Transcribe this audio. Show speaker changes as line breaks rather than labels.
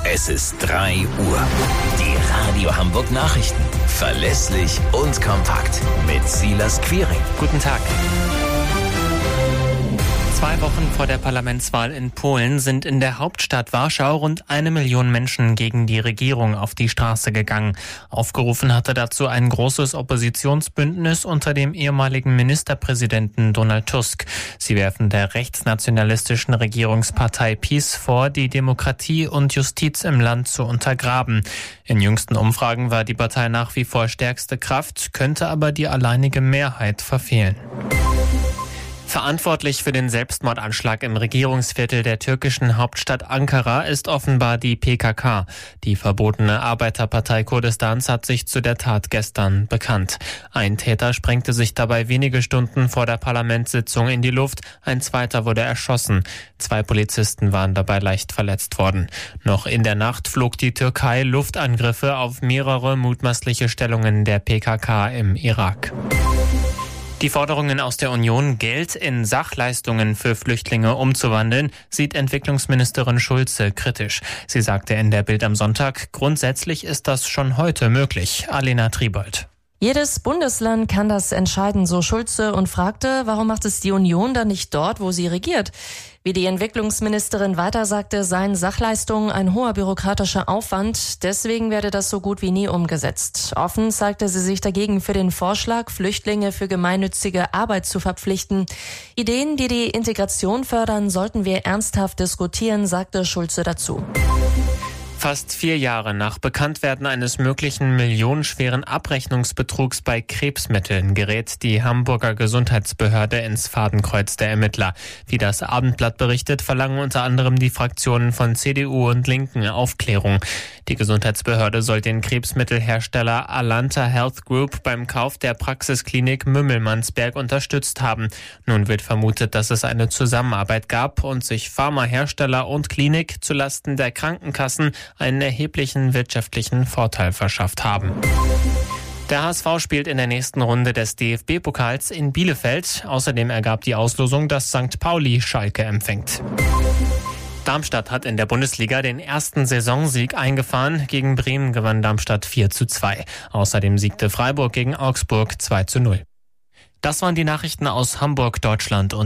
Es ist 3 Uhr. Die Radio Hamburg Nachrichten. Verlässlich und kompakt. Mit Silas Quiring.
Guten Tag. 2 Wochen vor der Parlamentswahl in Polen sind in der Hauptstadt Warschau rund 1 Million Menschen gegen die Regierung auf die Straße gegangen. Aufgerufen hatte dazu ein großes Oppositionsbündnis unter dem ehemaligen Ministerpräsidenten Donald Tusk. Sie werfen der rechtsnationalistischen Regierungspartei PiS vor, die Demokratie und Justiz im Land zu untergraben. In jüngsten Umfragen war die Partei nach wie vor stärkste Kraft, könnte aber die alleinige Mehrheit verfehlen. Verantwortlich für den Selbstmordanschlag im Regierungsviertel der türkischen Hauptstadt Ankara ist offenbar die PKK. Die verbotene Arbeiterpartei Kurdistans hat sich zu der Tat gestern bekannt. Ein Täter sprengte sich dabei wenige Stunden vor der Parlamentssitzung in die Luft. Ein zweiter wurde erschossen. 2 Polizisten waren dabei leicht verletzt worden. Noch in der Nacht flog die Türkei Luftangriffe auf mehrere mutmaßliche Stellungen der PKK im Irak. Die Forderungen aus der Union, Geld in Sachleistungen für Flüchtlinge umzuwandeln, sieht Entwicklungsministerin Schulze kritisch. Sie sagte in der Bild am Sonntag, grundsätzlich ist das schon heute möglich. Alena Triebold.
Jedes Bundesland kann das entscheiden, so Schulze, und fragte, warum macht es die Union dann nicht dort, wo sie regiert? Wie die Entwicklungsministerin weiter sagte, seien Sachleistungen ein hoher bürokratischer Aufwand, deswegen werde das so gut wie nie umgesetzt. Offen zeigte sie sich dagegen für den Vorschlag, Flüchtlinge für gemeinnützige Arbeit zu verpflichten. Ideen, die die Integration fördern, sollten wir ernsthaft diskutieren, sagte Schulze dazu.
Fast 4 Jahre nach Bekanntwerden eines möglichen millionenschweren Abrechnungsbetrugs bei Krebsmitteln gerät die Hamburger Gesundheitsbehörde ins Fadenkreuz der Ermittler. Wie das Abendblatt berichtet, verlangen unter anderem die Fraktionen von CDU und Linken Aufklärung. Die Gesundheitsbehörde soll den Krebsmittelhersteller Alanta Health Group beim Kauf der Praxisklinik Mümmelmannsberg unterstützt haben. Nun wird vermutet, dass es eine Zusammenarbeit gab und sich Pharmahersteller und Klinik zulasten der Krankenkassen einen erheblichen wirtschaftlichen Vorteil verschafft haben. Der HSV spielt in der nächsten Runde des DFB-Pokals in Bielefeld. Außerdem ergab die Auslosung, dass St. Pauli Schalke empfängt. Darmstadt hat in der Bundesliga den ersten Saisonsieg eingefahren. Gegen Bremen gewann Darmstadt 4:2. Außerdem siegte Freiburg gegen Augsburg 2:0. Das waren die Nachrichten aus Hamburg, Deutschland und